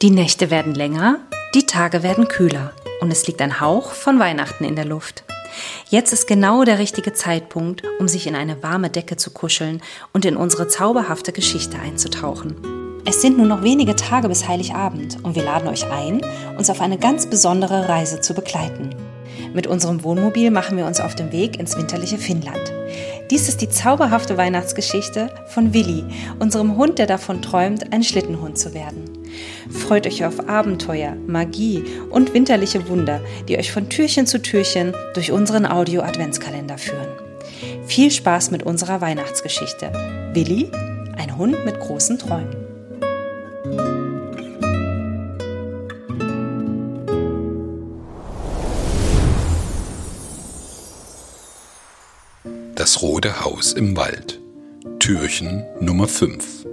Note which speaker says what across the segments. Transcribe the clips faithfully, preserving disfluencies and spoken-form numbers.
Speaker 1: Die Nächte werden länger, die Tage werden kühler und es liegt ein Hauch von Weihnachten in der Luft. Jetzt ist genau der richtige Zeitpunkt, um sich in eine warme Decke zu kuscheln und in unsere zauberhafte Geschichte einzutauchen. Es sind nur noch wenige Tage bis Heiligabend und wir laden euch ein, uns auf eine ganz besondere Reise zu begleiten. Mit unserem Wohnmobil machen wir uns auf den Weg ins winterliche Finnland. Dies ist die zauberhafte Weihnachtsgeschichte von Willi, unserem Hund, der davon träumt, ein Schlittenhund zu werden. Freut euch auf Abenteuer, Magie und winterliche Wunder, die euch von Türchen zu Türchen durch unseren Audio-Adventskalender führen. Viel Spaß mit unserer Weihnachtsgeschichte. Willi, ein Hund mit großen Träumen.
Speaker 2: Das Rote Haus im Wald. Türchen Nummer fünf.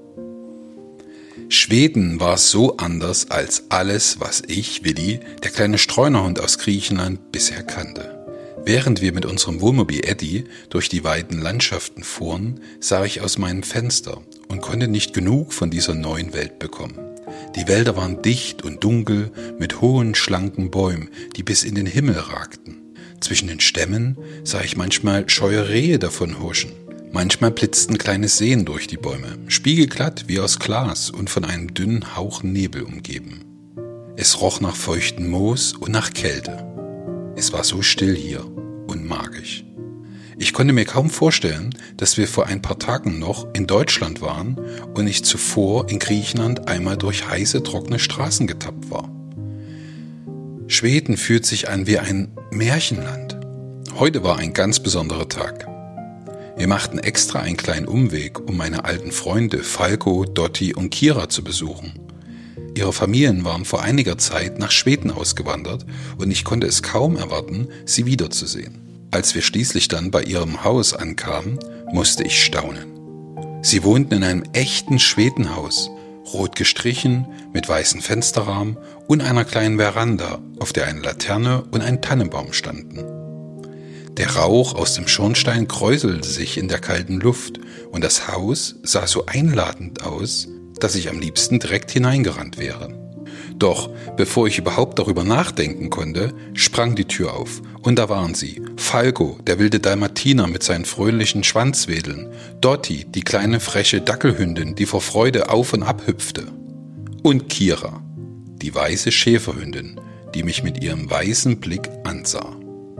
Speaker 2: Schweden war so anders als alles, was ich, Willi, der kleine Streunerhund aus Griechenland, bisher kannte. Während wir mit unserem Wohnmobil Eddie durch die weiten Landschaften fuhren, sah ich aus meinem Fenster und konnte nicht genug von dieser neuen Welt bekommen. Die Wälder waren dicht und dunkel mit hohen, schlanken Bäumen, die bis in den Himmel ragten. Zwischen den Stämmen sah ich manchmal scheue Rehe davon huschen. Manchmal blitzten kleine Seen durch die Bäume, spiegelglatt wie aus Glas und von einem dünnen Hauch Nebel umgeben. Es roch nach feuchtem Moos und nach Kälte. Es war so still hier und magisch. Ich konnte mir kaum vorstellen, dass wir vor ein paar Tagen noch in Deutschland waren und ich zuvor in Griechenland einmal durch heiße, trockene Straßen getappt war. Schweden fühlt sich an wie ein Märchenland. Heute war ein ganz besonderer Tag. Wir machten extra einen kleinen Umweg, um meine alten Freunde Falco, Dotti und Kira zu besuchen. Ihre Familien waren vor einiger Zeit nach Schweden ausgewandert und ich konnte es kaum erwarten, sie wiederzusehen. Als wir schließlich dann bei ihrem Haus ankamen, musste ich staunen. Sie wohnten in einem echten Schwedenhaus, rot gestrichen, mit weißen Fensterrahmen und einer kleinen Veranda, auf der eine Laterne und ein Tannenbaum standen. Der Rauch aus dem Schornstein kräuselte sich in der kalten Luft und das Haus sah so einladend aus, dass ich am liebsten direkt hineingerannt wäre. Doch bevor ich überhaupt darüber nachdenken konnte, sprang die Tür auf und da waren sie. Falco, der wilde Dalmatiner mit seinen fröhlichen Schwanzwedeln, Dotti, die kleine freche Dackelhündin, die vor Freude auf und ab hüpfte, und Kira, die weiße Schäferhündin, die mich mit ihrem weißen Blick ansah.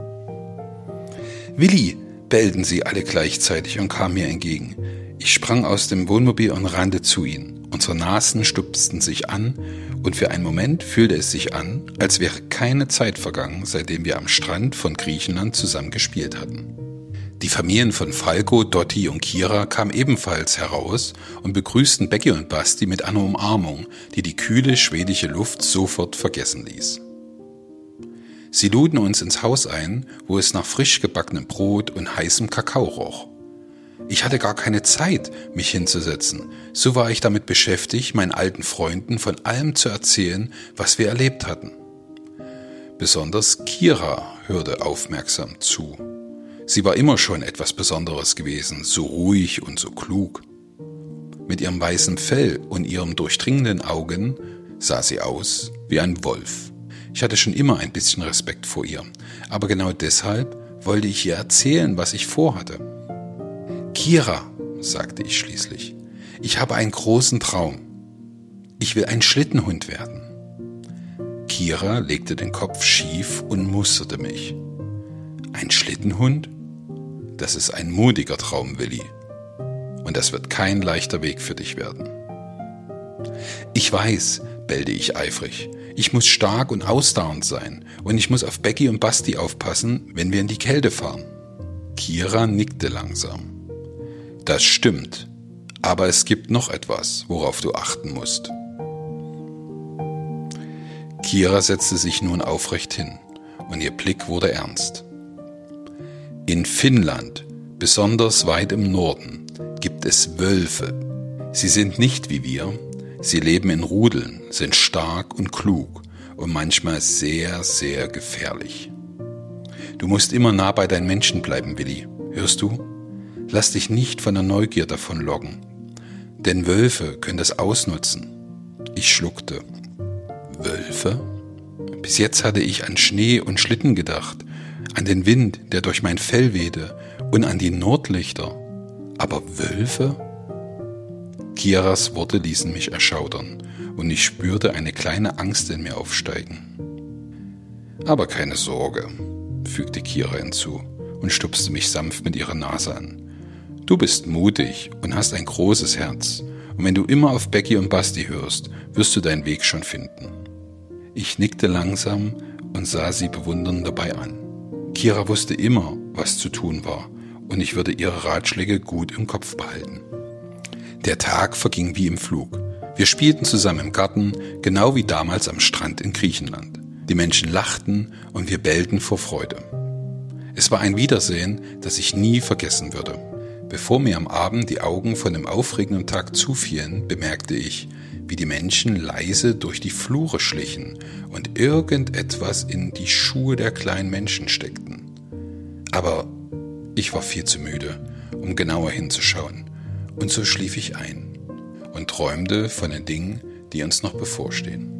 Speaker 2: Willi, bellten sie alle gleichzeitig und kamen mir entgegen. Ich sprang aus dem Wohnmobil und rannte zu ihnen. Unsere Nasen stupsten sich an und für einen Moment fühlte es sich an, als wäre keine Zeit vergangen, seitdem wir am Strand von Griechenland zusammen gespielt hatten. Die Familien von Falco, Dotti und Kira kamen ebenfalls heraus und begrüßten Becky und Basti mit einer Umarmung, die die kühle schwedische Luft sofort vergessen ließ. Sie luden uns ins Haus ein, wo es nach frisch gebackenem Brot und heißem Kakao roch. Ich hatte gar keine Zeit, mich hinzusetzen. So war ich damit beschäftigt, meinen alten Freunden von allem zu erzählen, was wir erlebt hatten. Besonders Kira hörte aufmerksam zu. Sie war immer schon etwas Besonderes gewesen, so ruhig und so klug. Mit ihrem weißen Fell und ihren durchdringenden Augen sah sie aus wie ein Wolf. Ich hatte schon immer ein bisschen Respekt vor ihr, aber genau deshalb wollte ich ihr erzählen, was ich vorhatte. Kira, sagte ich schließlich, ich habe einen großen Traum. Ich will ein Schlittenhund werden. Kira legte den Kopf schief und musterte mich. Ein Schlittenhund? Das ist ein mutiger Traum, Willi. Und das wird kein leichter Weg für dich werden. Ich weiß, bellte ich eifrig. Ich muss stark und ausdauernd sein und ich muss auf Becky und Basti aufpassen, wenn wir in die Kälte fahren. Kira nickte langsam. Das stimmt, aber es gibt noch etwas, worauf du achten musst. Kira setzte sich nun aufrecht hin und ihr Blick wurde ernst. In Finnland, besonders weit im Norden, gibt es Wölfe. Sie sind nicht wie wir. Sie leben in Rudeln, sind stark und klug und manchmal sehr, sehr gefährlich. Du musst immer nah bei deinen Menschen bleiben, Willi. Hörst du? Lass dich nicht von der Neugier davonlocken, denn Wölfe können das ausnutzen. Ich schluckte. Wölfe? Bis jetzt hatte ich an Schnee und Schlitten gedacht, an den Wind, der durch mein Fell wehte, und an die Nordlichter. Aber Wölfe? Kiras Worte ließen mich erschaudern, und ich spürte eine kleine Angst in mir aufsteigen. Aber keine Sorge, fügte Kira hinzu und stupste mich sanft mit ihrer Nase an. Du bist mutig und hast ein großes Herz, und wenn du immer auf Becky und Basti hörst, wirst du deinen Weg schon finden. Ich nickte langsam und sah sie bewundernd dabei an. Kira wusste immer, was zu tun war, und ich würde ihre Ratschläge gut im Kopf behalten. Der Tag verging wie im Flug. Wir spielten zusammen im Garten, genau wie damals am Strand in Griechenland. Die Menschen lachten und wir bellten vor Freude. Es war ein Wiedersehen, das ich nie vergessen würde. Bevor mir am Abend die Augen von dem aufregenden Tag zufielen, bemerkte ich, wie die Menschen leise durch die Flure schlichen und irgendetwas in die Schuhe der kleinen Menschen steckten. Aber ich war viel zu müde, um genauer hinzuschauen, und so schlief ich ein und träumte von den Dingen, die uns noch bevorstehen.